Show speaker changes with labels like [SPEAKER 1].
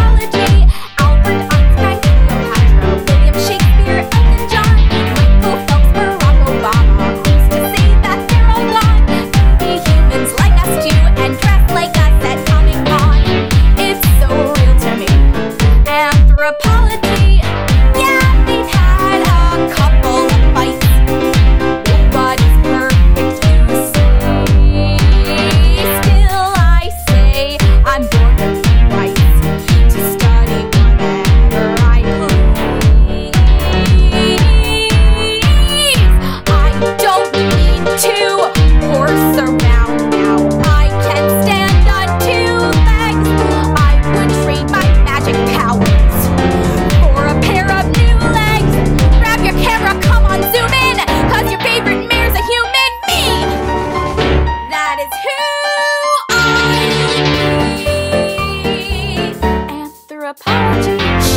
[SPEAKER 1] anthropology. Albert Einstein, Cleopatra, William Shakespeare, Elton John, Michael Phelps, Barack Obama. Who's to say that they're all gone? Be humans like us too and dress like us at Comic Con. It's so real to me. Anthropology. Yeah, they've had a couple of fights. Nobody's perfect, you say. Still, I say I'm born with the rights to study whatever I please. I don't need to horse around now. I can stand on two legs. I would trade my magic powers for a pair of new legs. Grab your camera, come on, zoom in, 'cause your favorite mayor's a human. Me! That is who I be. Anthropology.